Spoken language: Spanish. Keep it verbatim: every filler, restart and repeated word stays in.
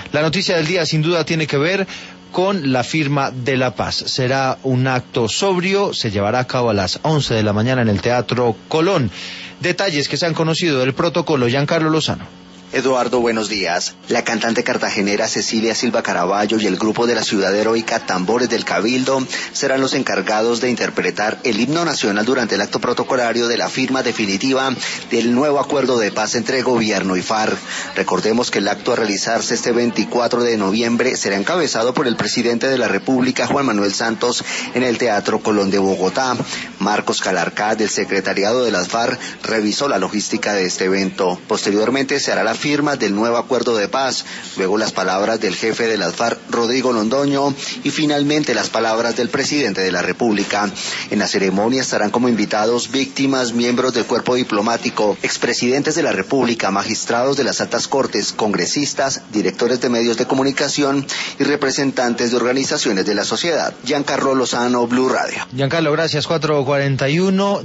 La noticia del día sin duda tiene que ver con la firma de la paz. Será un acto sobrio, se llevará a cabo a las once de la mañana en el Teatro Colón. Detalles que se han conocido del protocolo, Giancarlo Lozano. Eduardo, buenos días. La cantante cartagenera Cecilia Silva Caraballo y el grupo de la ciudad heroica Tambores del Cabildo serán los encargados de interpretar el himno nacional durante el acto protocolario de la firma definitiva del nuevo acuerdo de paz entre gobierno y FARC. Recordemos que el acto a realizarse este veinticuatro de noviembre será encabezado por el presidente de la República, Juan Manuel Santos, en el Teatro Colón de Bogotá. Marcos Calarcá, del secretariado de las FARC, revisó la logística de este evento. Posteriormente se hará la firma del nuevo acuerdo de paz, luego las palabras del jefe de las FARC, Rodrigo Londoño, y finalmente las palabras del presidente de la República. En la ceremonia estarán como invitados víctimas, miembros del cuerpo diplomático, expresidentes de la República, magistrados de las altas cortes, congresistas, directores de medios de comunicación y representantes de organizaciones de la sociedad. Giancarlo Lozano, Blue Radio. Giancarlo, gracias. cuatro cuarenta y uno.